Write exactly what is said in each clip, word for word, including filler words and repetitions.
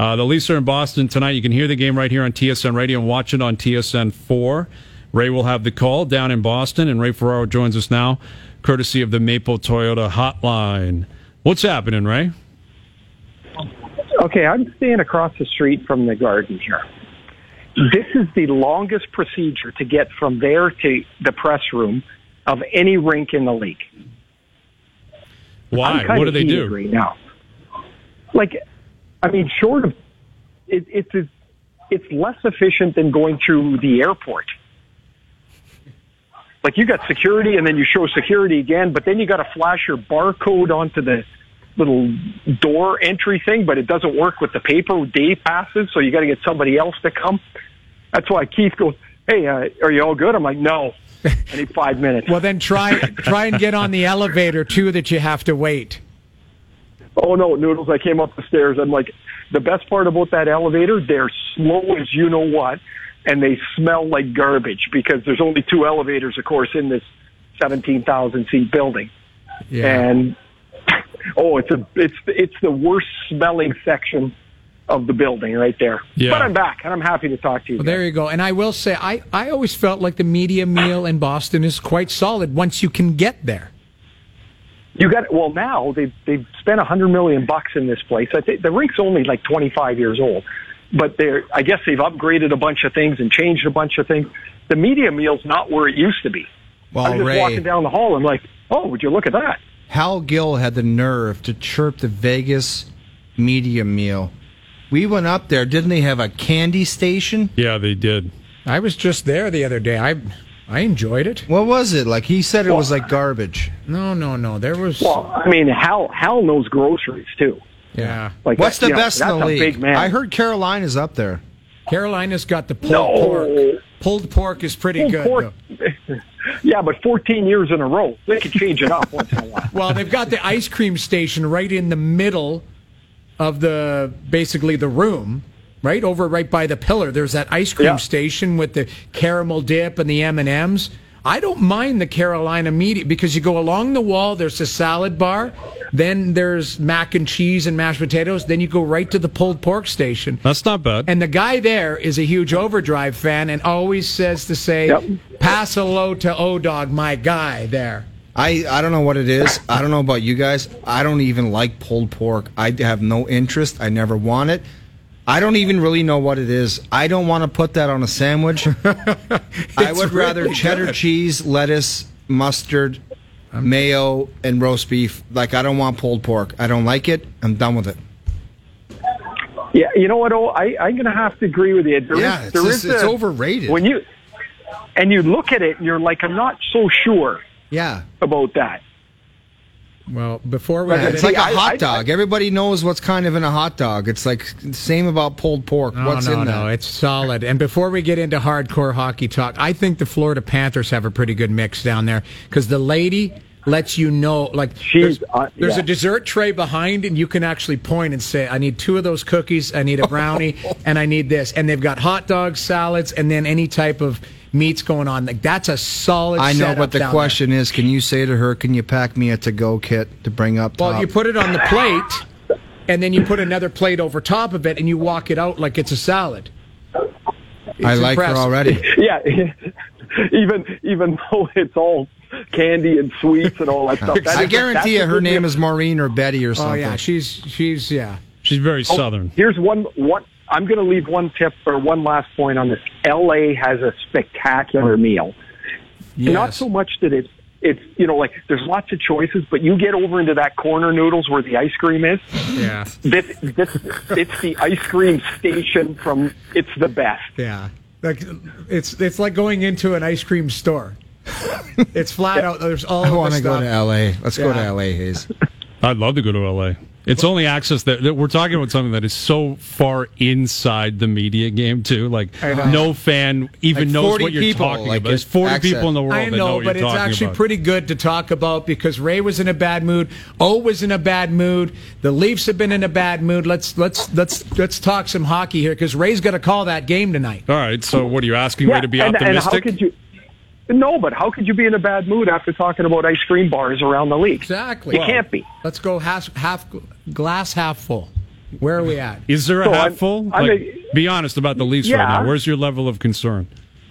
Uh, the Leafs are in Boston tonight. You can hear the game right here on T S N Radio and watch it on T S N four. Ray will have the call down in Boston, and Ray Ferraro joins us now, courtesy of the Maple Toyota Hotline. What's happening, Ray? Okay, I'm staying across the street from the Garden here. This is the longest procedure to get from there to the press room of any rink in the league. Why? What do they do right now? Like, I mean, short of it, it's it's less efficient than going through the airport. Like, you got security, and then you show security again, but then you got to flash your barcode onto the little door entry thing, but it doesn't work with the paper day passes, so you got to get somebody else to come. That's why Keith goes, "Hey, uh, are you all good?" I'm like, "No, I need five minutes." Well, then try try and get on the elevator too, that you have to wait. Oh no, Noodles! I came up the stairs. I'm like, the best part about that elevator, they're slow as you know what, and they smell like garbage because there's only two elevators, of course, in this seventeen thousand seat building. Yeah. And oh, it's a it's it's the worst smelling section of the building right there. Yeah. But I'm back, and I'm happy to talk to you. Well, there you go. And I will say, I, I always felt like the media meal in Boston is quite solid once you can get there. You got well now. They've they've spent a hundred million bucks in this place. I think the rink's only like twenty-five years old, but they're I guess they've upgraded a bunch of things and changed a bunch of things. The media meal's not where it used to be. Well, I'm just Ray, walking down the hall. I'm like, oh, would you look at that? Hal Gill had the nerve to chirp the Vegas media meal. We went up there. Didn't they have a candy station? Yeah, they did. I was just there the other day. I I enjoyed it. What was it? Like, he said it well, was like garbage. No, no, no. There was... Well, I mean, Hal, Hal knows groceries, too. Yeah. Like What's that, the you know, best in that's the a league? big man. I heard Carolina's up there. Carolina's got the pulled No. pork. Pulled pork is pretty Pulled good. pork. Yeah, but fourteen years in a row. They could change it up once in a while. Well, they've got the ice cream station right in the middle of the, basically the room, right over right by the pillar. There's that ice cream Yeah. station with the caramel dip and the M and M's. I don't mind the Carolina meat because you go along the wall, there's a salad bar, then there's mac and cheese and mashed potatoes, then you go right to the pulled pork station. That's not bad. And the guy there is a huge Overdrive fan and always says to say, Yep. pass hello to O-Dog, my guy there. I, I don't know what it is. I don't know about you guys. I don't even like pulled pork. I have no interest. I never want it. I don't even really know what it is. I don't want to put that on a sandwich. I would rather really cheddar good. cheese, lettuce, mustard, mayo, and roast beef. Like, I don't want pulled pork. I don't like it. I'm done with it. Yeah, you know what? Oh, I, I'm going to have to agree with you. There Yeah, is, it's, there just, is it's a- overrated. When you and you look at it, and you're like, I'm not so sure yeah. about that. Well, before we But Yeah, get it's into- like a I- hot I- dog. Everybody knows what's kind of in a hot dog. It's like same about pulled pork. No, what's no, in no, that? it's solid. And before we get into hardcore hockey talk, I think the Florida Panthers have a pretty good mix down there because the lady lets you know, like, She's, there's, uh, there's yeah. a dessert tray behind, and you can actually point and say, I need two of those cookies, I need a brownie, and I need this. And they've got hot dogs, salads, and then any type of meats going on. Like, that's a solid I know, setup but the down question is, can you say to her, can you pack me a to-go kit to bring up there. top? Well, you put it on the plate, and then you put another plate over top of it, and you walk it out like it's a salad. It's I like impressive. her already. Yeah, even even though it's all candy and sweets and all that stuff. That I is- guarantee that's you a her good name meal. is Maureen or Betty or Oh, something. yeah, she's, she's yeah. She's very Oh, southern. Here's one one. I'm going to leave one tip or one last point on this. L A has a spectacular meal. Yes. Not so much that it's it's you know like there's lots of choices, but you get over into that corner Noodles where the ice cream is. Yeah. This, this it's the ice cream station from. It's the best. Yeah, like it's it's like going into an ice cream store. It's flat out. There's all. I of want the to go stuff. to L A. Let's go to Yeah. L A, Hayes. I'd love to go to L A. It's only access that, that we're talking about something that is so far inside the media game too. Like I know. no fan even Like knows forty what you're people, talking like, about. There's it's forty access. people in the world I that know know, what but you're it's talking actually about. pretty good to talk about because Ray was in a bad mood. O was in a bad mood. The Leafs have been in a bad mood. Let's let's let's let's talk some hockey here because Ray's got to call that game tonight. All right, so what are you asking Ray to be and, optimistic? and how could you? No, but how could you be in a bad mood after talking about ice cream bars around the league? Exactly. You can't be. Let's go half half glass half full. Where are we at? Is there a So half I'm- full? I'm Like, a- be honest about the Leafs right Yeah. now. Where's your level of concern?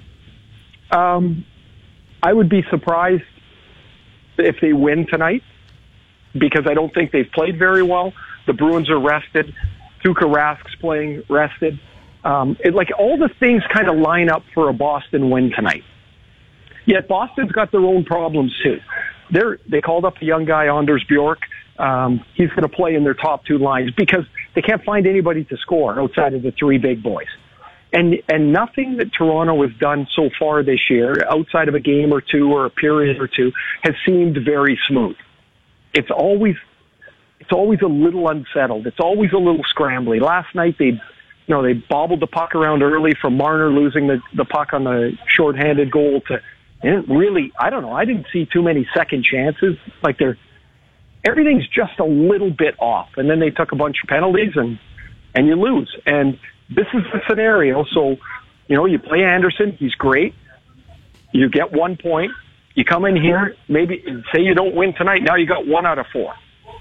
Um, I would be surprised if they win tonight because I don't think they've played very well. The Bruins are rested. Tuukka Rask's playing rested. Um, it, like all the things kind of line up for a Boston win tonight. Yet Boston's got their own problems too. They're, they called up a young guy, Anders Bjork. Um, he's going to play in their top two lines because they can't find anybody to score outside of the three big boys. And and nothing that Toronto has done so far this year, outside of a game or two or a period or two, has seemed very smooth. It's always it's always a little unsettled. It's always a little scrambly. Last night they, you know, they bobbled the puck around early from Marner losing the, the puck on the shorthanded goal to. And really, I don't know. I didn't see too many second chances. Like they're everything's just a little bit off, and then they took a bunch of penalties and and you lose. And this is the scenario. So, you know, you play Anderson. He's great. You get one point. You come in here, maybe say you don't win tonight. Now you got one out of four.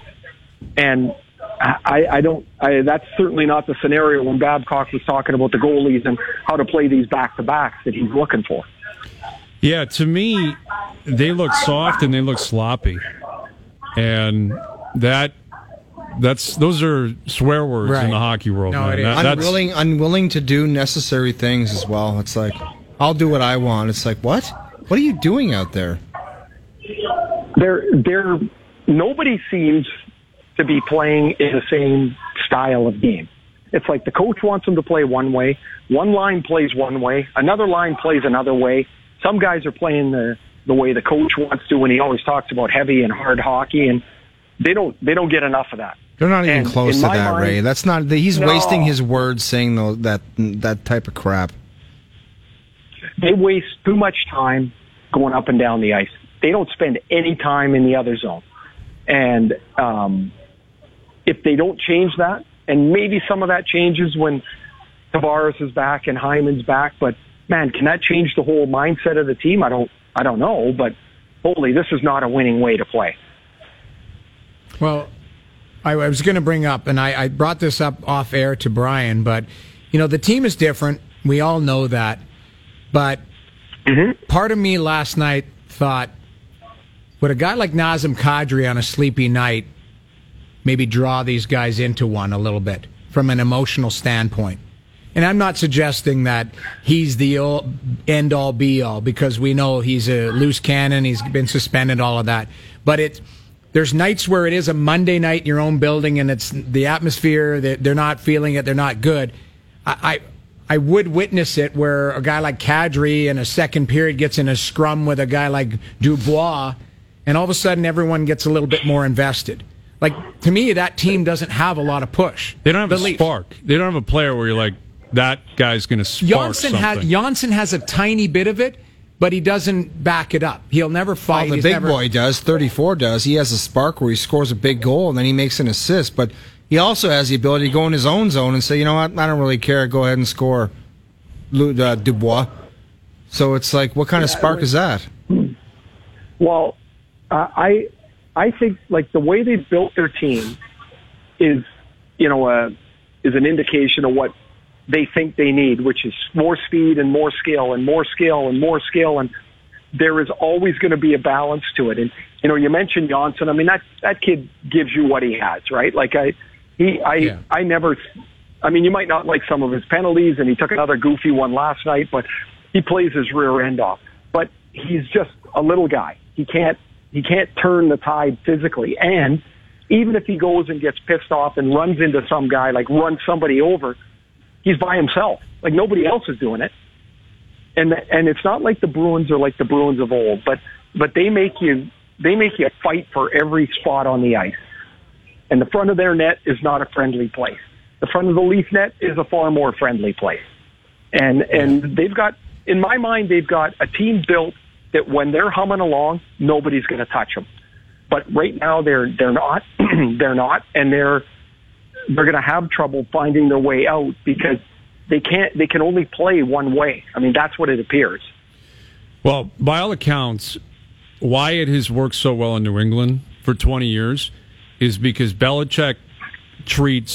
And I, I don't, I, that's certainly not the scenario when Babcock was talking about the goalies and how to play these back-to-backs that he's looking for. Yeah, to me, they look soft and they look sloppy. And that That's those are swear words Right. in the hockey world. No, man. it is. That- that's- Unwilling, unwilling to do necessary things as well. It's like, I'll do what I want. It's like, what? What are you doing out there? They're, they're, nobody seems to be playing in the same style of game. It's like the coach wants them to play one way, one line plays one way, another line plays another way. Some guys are playing the, the way the coach wants to when he always talks about heavy and hard hockey, and they don't they don't get enough of that. They're not even And close in to my that, mind- Ray. That's not. He's No. wasting his words saying though that that type of crap. They waste too much time going up and down the ice. They don't spend any time in the other zone. And um, if they don't change that, and maybe some of that changes when Tavares is back and Hyman's back, but man, can that change the whole mindset of the team? I don't, I don't know, but holy, this is not a winning way to play. Well, I, I was going to bring up, and I, I brought this up off air to Brian, but, you know, the team is different. We all know that. But Mm-hmm. part of me last night thought, would a guy like Nazem Kadri on a sleepy night maybe draw these guys into one a little bit from an emotional standpoint? And I'm not suggesting that he's the all, end-all, be-all, because we know he's a loose cannon, he's been suspended, all of that. But it, there's nights where it is a Monday night in your own building, and it's the atmosphere, that they're not feeling it, they're not good. I, I I would witness it where a guy like Kadri in a second period gets in a scrum with a guy like Dubois, and all of a sudden everyone gets a little bit more invested. Like, to me, that team doesn't have a lot of push. They don't have The a Leafs. spark. They don't have a player where you're like, that guy's going to spark Janssen something. has, Janssen has a tiny bit of it, but he doesn't back it up. He'll never fight. Well, the He's big never, boy does. thirty-four does. He has a spark where he scores a big goal and then he makes an assist. But he also has the ability to go in his own zone and say, you know what, I don't really care. Go ahead and score, Lu- uh, Dubois. So it's like, what kind of spark is that? Well, uh, I I think like the way they've built their team is, you know, uh, is an indication of what they think they need, which is more speed and more skill and more skill and more skill, and there is always going to be a balance to it. And you know, you mentioned Janssen. I mean, that that kid gives you what he has, right? Like I, he, I, Yeah. I never. I mean, you might not like some of his penalties, and he took another goofy one last night, but he plays his rear end off. But he's just a little guy. He can't he can't turn the tide physically. And even if he goes and gets pissed off and runs into some guy, like runs somebody over, he's by himself. Like nobody else is doing it. And and it's not like the Bruins are like the Bruins of old, but but they make you they make you fight for every spot on the ice. And the front of their net is not a friendly place. The front of the Leaf net is a far more friendly place. And and they've got, in my mind, they've got a team built that when they're humming along, nobody's going to touch them. But right now they're they're not, they're not, and they're they're going to have trouble finding their way out because they can't. They can only play one way. I mean, that's what it appears. Well, by all accounts, why it has worked so well in New England for twenty years is because Belichick treats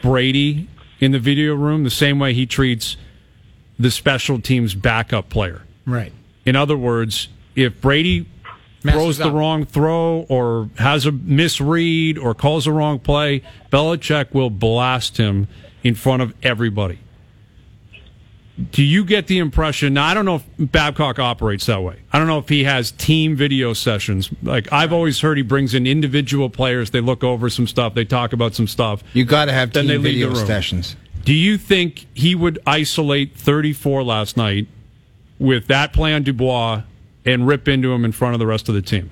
Brady in the video room the same way he treats the special teams backup player. Right. In other words, if Brady Messes throws the up. wrong throw or has a misread or calls the wrong play, Belichick will blast him in front of everybody. Do you get the impression? Now, I don't know if Babcock operates that way. I don't know if he has team video sessions. Like, I've always heard he brings in individual players. They look over some stuff. They talk about some stuff. You got to have Then team they leave video the room. sessions. Do you think he would isolate thirty-four last night with that play on Dubois and rip into him in front of the rest of the team?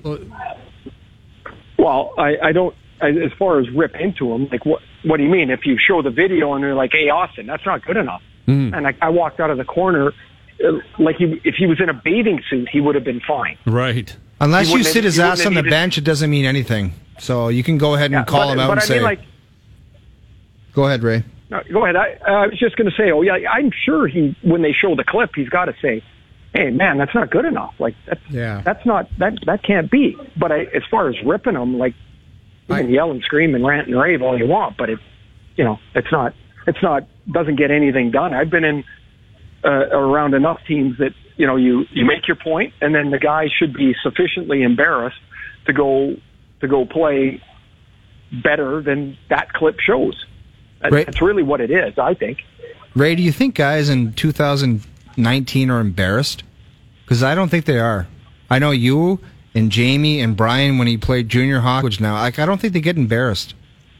Well, I, I don't. I, as far as rip into him, like what? What do you mean? If you show the video and they're like, "Hey, Austin, that's not good enough," Mm. and I, I walked out of the corner, uh, like he, if he was in a bathing suit, he would have been fine. Right. Unless He you wouldn't sit have- his he ass wouldn't on have the needed- bench, it doesn't mean anything. So you can go ahead and Yeah, call but, him out but and I say, mean, like, go ahead, Ray. no, go ahead. I, I was just going to say, oh yeah, I'm sure he, when they show the clip, he's got to say, "Hey, man, that's not good enough. Like that's Yeah. that's not that that can't be." But I, as far as ripping him, like you can I- yell and scream and rant and rave all you want, but it, you know, it's not it's not doesn't get anything done. I've been in uh, around enough teams that you know you you make your point, and then the guy should be sufficiently embarrassed to go to go play better than that clip shows. That- Right. That's really what it is, I think. Ray, do you think guys in two thousand nineteen are embarrassed? Because I don't think they are. I know you and Jamie and Brian when he played junior hockey which now. Like, I don't think they get embarrassed.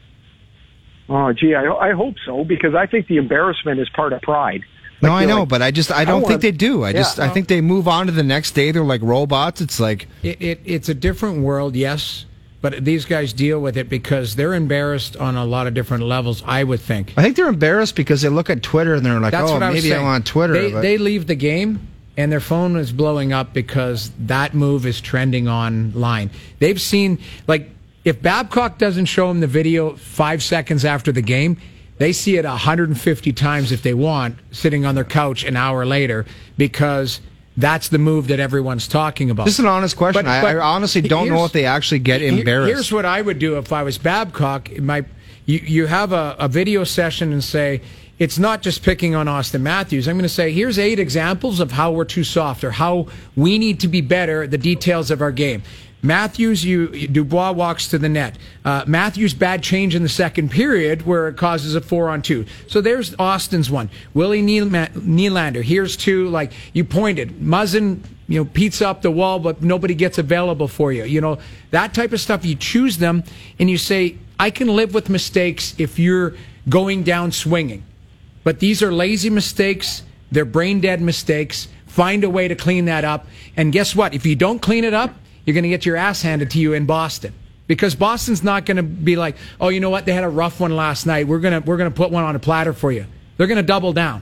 Oh, gee, I, I hope so, because I think the embarrassment is part of pride. No, Like, I you're know, like, but I just I I don't wanna- think they do. I Yeah. just I think they move on to the next day. They're like robots. It's like It, it it's a different world, yes, but these guys deal with it because they're embarrassed on a lot of different levels. I would think. I think they're embarrassed because they look at Twitter and they're like, That's oh, what I was maybe saying. I'm on Twitter. They, but- they leave the game and their phone is blowing up because that move is trending online. They've seen, like, if Babcock doesn't show them the video five seconds after the game, they see it one hundred fifty times if they want, sitting on their couch an hour later, because that's the move that everyone's talking about. Just an honest question. But- I, but I honestly don't know here's- if they actually get Here- embarrassed. Here's what I would do if I was Babcock. My, you, you have a, a video session and say, it's not just picking on Austin Matthews. I'm going to say, here's eight examples of how we're too soft or how we need to be better at the details of our game. Matthews, you Dubois walks to the net. Uh, Matthews, bad change in the second period where it causes a four on two. So there's Austin's one. Willie Nyla- Nylander, here's two. Like you pointed, Muzzin, you know, pizza up the wall, but nobody gets available for you. You know, that type of stuff. You choose them and you say, I can live with mistakes if you're going down swinging. But these are lazy mistakes. They're brain dead mistakes. Find a way to clean that up. And guess what? If you don't clean it up, you're going to get your ass handed to you in Boston. Because Boston's not going to be like, oh, you know what? They had a rough one last night. We're going to we're going to put one on a platter for you. They're going to double down.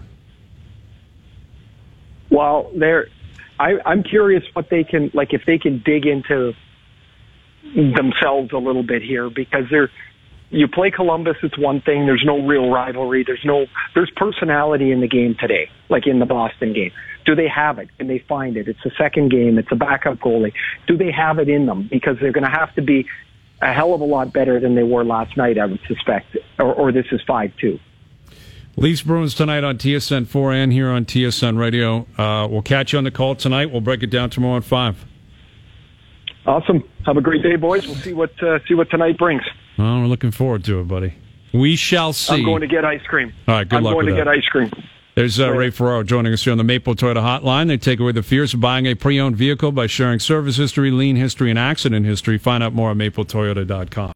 Well, they're. I, I'm curious what they can, like, if they can dig into themselves a little bit here, because they're. You play Columbus, it's one thing. There's no real rivalry. There's no. There's personality in the game today, like in the Boston game. Do they have it? Can they find it? It's the second game. It's a backup goalie. Do they have it in them? Because they're going to have to be a hell of a lot better than they were last night, I would suspect. Or, or this is five two. Leafs Bruins tonight on T S N four and here on T S N Radio. Uh, we'll catch you on the call tonight. We'll break it down tomorrow at five. Awesome. Have a great day, boys. We'll see what uh, see what tonight brings. Well, we're looking forward to it, buddy. We shall see. I'm going to get ice cream. All right, good I'm luck going with to that. get ice cream. There's uh, Ray Ferraro joining us here on the Maple Toyota Hotline. They take away the fears of buying a pre-owned vehicle by sharing service history, lien history, and accident history. Find out more at maple toyota dot com.